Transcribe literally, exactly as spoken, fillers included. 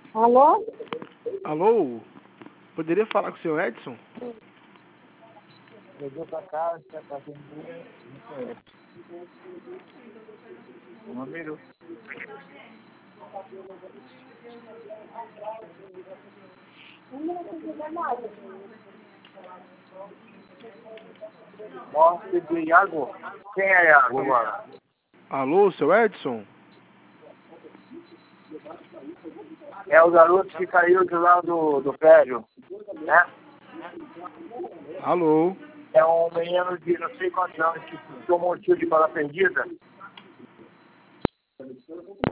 Alô? Alô? Poderia falar com o seu Edson? Pegou pra casa, tá fazendo muito. Um número. Mostre de Iago. Quem é Iago agora? Alô, seu Edson? É o garoto que caiu de lá do, do prédio, né? Alô? É um menino de não sei quantos anos que tomou um tiro de bala perdida.